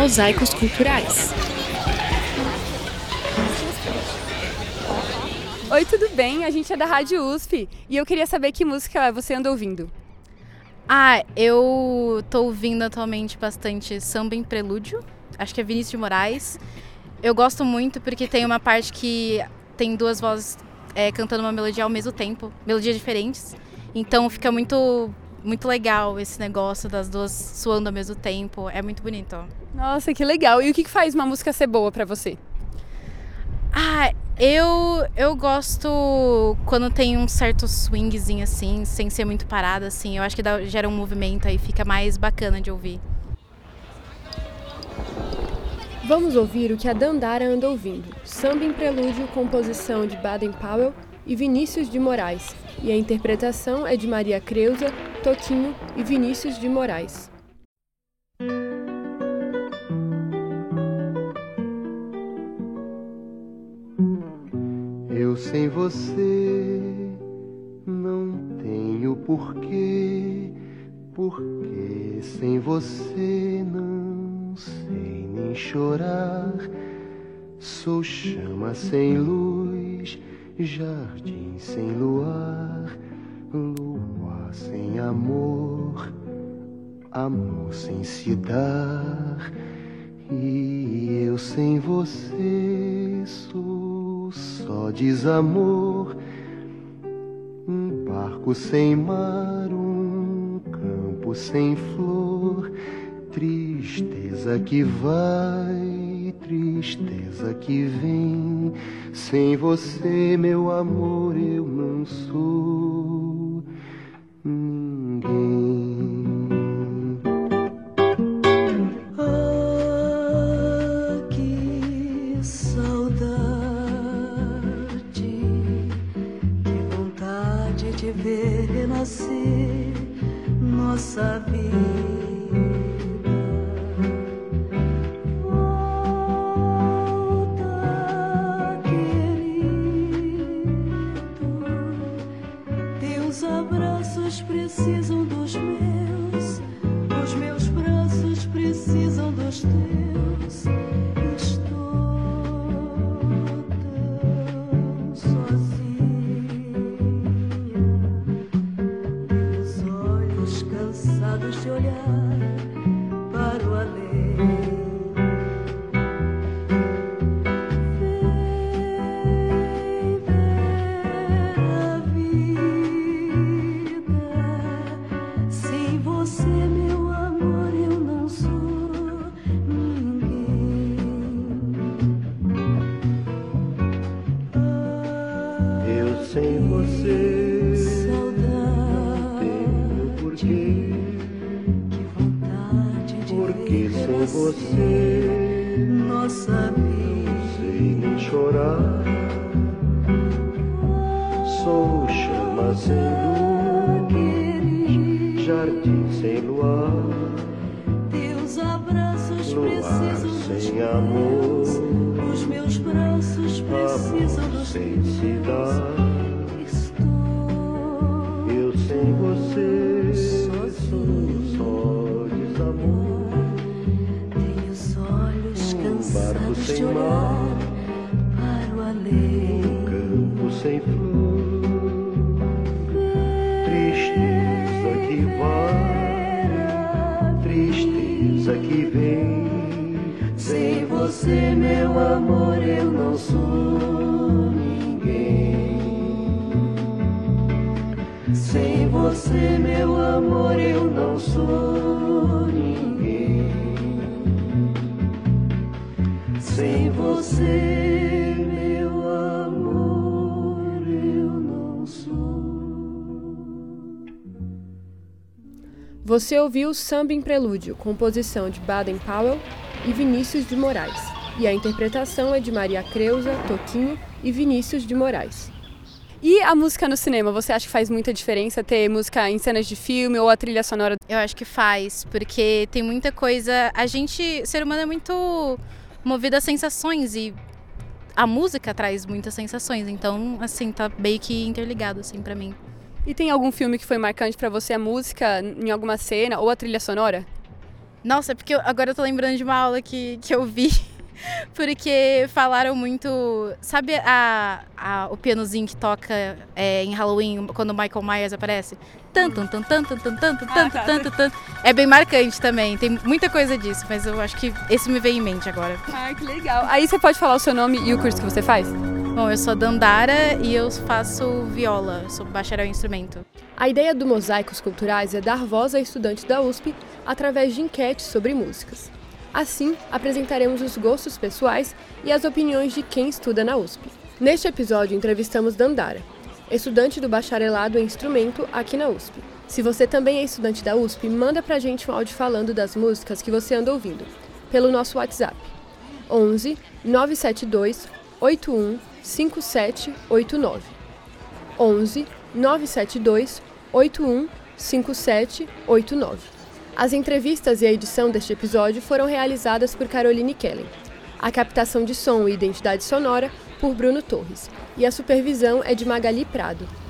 Mosaicos Culturais. Oi, tudo bem? A gente é da Rádio USP e eu queria saber que música você anda ouvindo. Eu tô ouvindo atualmente bastante Samba em Prelúdio, acho que é Vinícius de Moraes. Eu gosto muito porque tem uma parte que tem duas vozes cantando uma melodia ao mesmo tempo, melodias diferentes. Então fica muito legal esse negócio das duas suando ao mesmo tempo, é muito bonito. Nossa, que legal! E o que faz uma música ser boa pra você? Eu gosto quando tem um certo swingzinho assim, sem ser muito parada assim. Eu acho que gera um movimento aí, fica mais bacana de ouvir. Vamos ouvir o que a Dandara anda ouvindo. Samba em Prelúdio, composição de Baden Powell e Vinícius de Moraes. E a interpretação é de Maria Creuza, Toquinho e Vinícius de Moraes. Eu sem você não tenho porquê, porque sem você não sei nem chorar. Sou chama sem luz, jardim sem luar, lua sem amor, amor sem se dar. E eu sem você sou só desamor, um barco sem mar, um campo sem flor, tristeza que vai, tristeza que vem. Sem você, meu amor, eu não sou ninguém. De ver renascer nossa vida. Volta, querido. Teus abraços precisam dos meus, os meus braços precisam dos teus. Estou tão sozinha. Cansados de olhar para o além. Vem ver a vida. Sem você, meu amor, eu não sou ninguém. Eu sem você porque sem você nossa vida sei nem chorar. Sou chama sem luz, jardim sem luar, teus abraços luar precisam dos sem meus, amor, os meus braços precisam amor dos sem se teus. dar. Estou Eu sem você sou só desamor, tenho os olhos barco cansados sem de olhar mar, para o além. campo sem flor, tristeza que vai, tristeza que vem. Sem você, meu amor, eu não sou ninguém. Sem você, meu amor, eu não sou ninguém. Sem você, meu amor, eu não sou. Você ouviu Samba em Prelúdio, composição de Baden Powell e Vinícius de Moraes. E a interpretação é de Maria Creuza, Toquinho e Vinícius de Moraes. E a música no cinema, você acha que faz muita diferença ter música em cenas de filme ou a trilha sonora? Eu acho que faz, porque tem muita coisa. Ser humano é muito movido a sensações e a música traz muitas sensações. Então, assim, tá meio que interligado, assim, pra mim. E tem algum filme que foi marcante pra você, a música em alguma cena ou a trilha sonora? Nossa, porque agora eu tô lembrando de uma aula que eu vi, porque falaram muito... Sabe o pianozinho que toca em Halloween, quando o Michael Myers aparece? É bem marcante também, tem muita coisa disso, mas eu acho que esse me veio em mente agora. Ah, que legal. Aí você pode falar o seu nome e o curso que você faz? Bom, eu sou Dandara e eu faço viola, sou bacharel em instrumento. A ideia do Mosaicos Culturais é dar voz a estudantes da USP através de enquetes sobre músicas. Assim, apresentaremos os gostos pessoais e as opiniões de quem estuda na USP. Neste episódio, entrevistamos Dandara, estudante do bacharelado em instrumento aqui na USP. Se você também é estudante da USP, manda pra gente um áudio falando das músicas que você anda ouvindo, pelo nosso WhatsApp, 11 972 81 5789. 11 972 81 5789. As entrevistas e a edição deste episódio foram realizadas por Caroline Kellen. A captação de som e identidade sonora por Bruno Torres. E a supervisão é de Magali Prado.